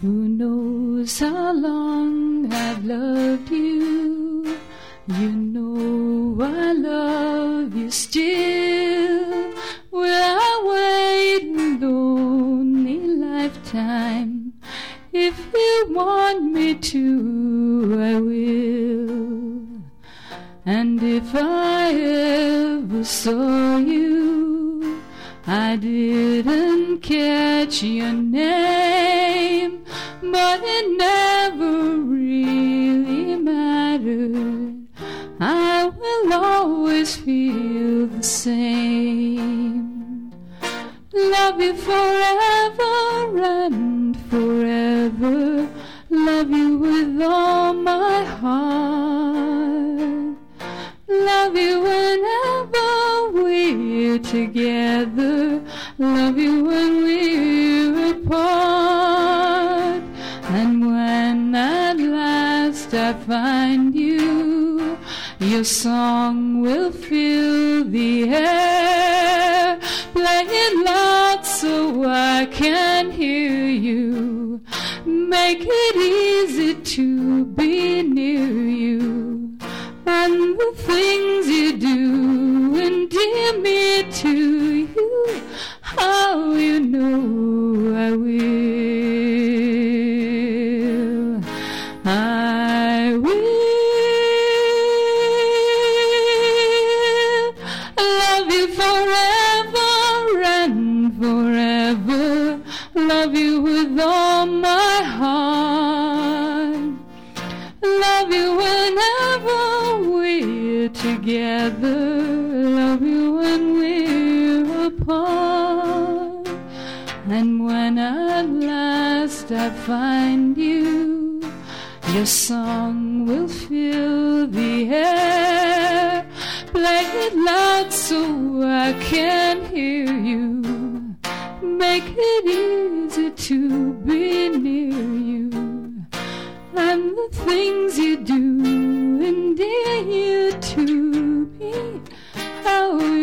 Who knows how long I've loved you? You know I love you still. Will I wait a lonely lifetime? If you want me to, I will. And if I ever saw you, I didn't catch your name, but it never really mattered. I will always feel the same. Love you forever and forever. Love you with all my heart. Love you whenever we're together. Love you when we're apart. And when at last I find you, your song will fill the air. Play it loud so I can hear you. Make it easy to be near you. And the things you do endear me to you. How you know I will. I will love you forever and forever. Love you with all my heart. Love you whenever we're together. Love you when we're apart. And when at last I find you, your song will fill the air. Play it loud so I can hear you. Make it easy to be near you. And the things you do endear you to me. How